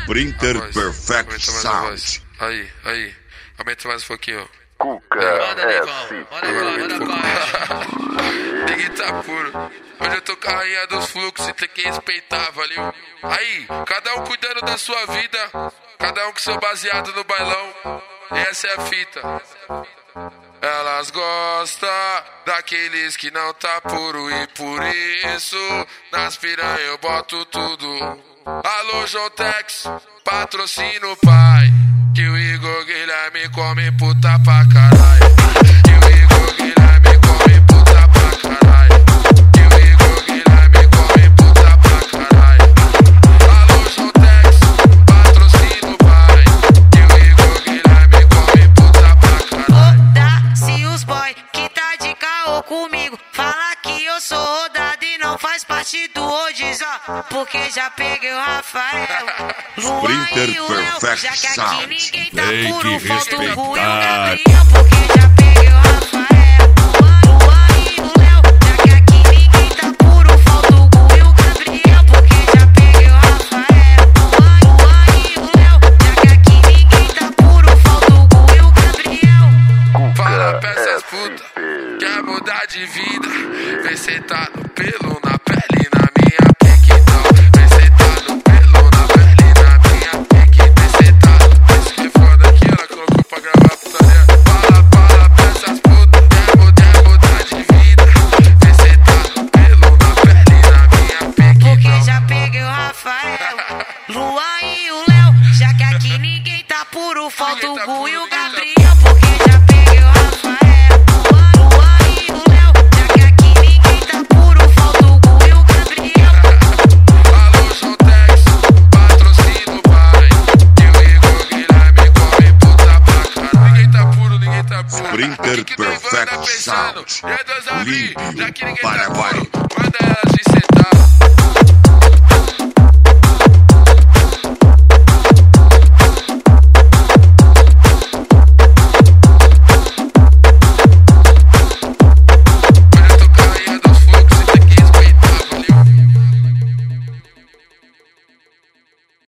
Sprinter Perfect Sound. Aí. Aumenta mais um pouquinho. Cuca Manda Ninguém tá puro. Hoje eu tô com a rainha dos fluxos e tem que respeitar, valeu? Aí, cada um cuidando da sua vida, cada um com seu baseado no bailão. E essa é a fita. Elas gostam daqueles que não tá puro e por isso nas piranha eu boto tudo. Alô, João Tex, patrocina o pai, que o Igor Guilherme come puta pra caralho. Que o Igor Guilherme come puta pra caralho. Que o Igor Guilherme come puta pra caralho. Alô, João Tex, patrocina o pai, que o Igor Guilherme come puta pra caralho. Foda-se os boy que tá de caô comigo, fala que eu sou rodado e não faz parte do Odis, ó. Porque já peguei o Rafael, Luan e o Léo, já que aqui ninguém tá Tem puro, que falta o Gu e o respeitar. Gabriel. Porque já peguei o Rafael, Luan e o Léo, já que aqui ninguém tá puro, falta o Gu e o Gabriel. Porque já peguei o Rafael, Luan e o Léo, já que aqui ninguém tá puro, falta o Gu e o Gabriel. Fala pra essas putas, quer mudar de vida, vem sentar no pelo, na pele, na minha pique, então. Vem sentar no pelo, na pele, na minha pique, vem sentar. Esse que é foda aqui, ela colocou pra gravar a putaria. Fala pra essas putas, quer mudar de vida, vem sentar no pelo, na pele, na minha pique, Porque então. já peguei o Rafael, Luan e o Léo, já que aqui ninguém tá puro, falta o Gu e o Gabriel. Porque já peguei o Rafael, Luan e o Léo, já que aqui ninguém tá puro, falta o Gu e o Gabriel. Alô, João Tex, patrocina o pai, que o Igor Guilherme come puta pra caralho. Ninguém tá puro, ninguém tá puro. Sprinter O que tem banda Perfect pensando? Sound. E é 2 a Limpe já que ninguém para tá vai. puro. Manda elas de